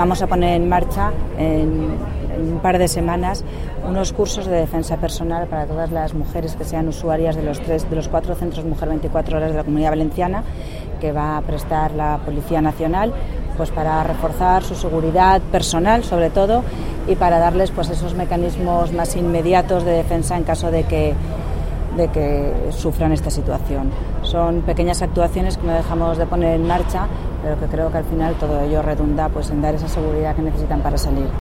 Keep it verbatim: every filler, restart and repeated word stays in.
vamos a poner en marcha en, en un par de semanas unos cursos de defensa personal para todas las mujeres que sean usuarias de los tres, de los cuatro centros Mujer veinticuatro horas de la Comunidad Valenciana, que va a prestar la Policía Nacional, pues para reforzar su seguridad personal sobre todo y para darles pues esos mecanismos más inmediatos de defensa en caso de que de que sufran esta situación. Son pequeñas actuaciones que no dejamos de poner en marcha, pero que creo que al final todo ello redunda pues en dar esa seguridad que necesitan para salir.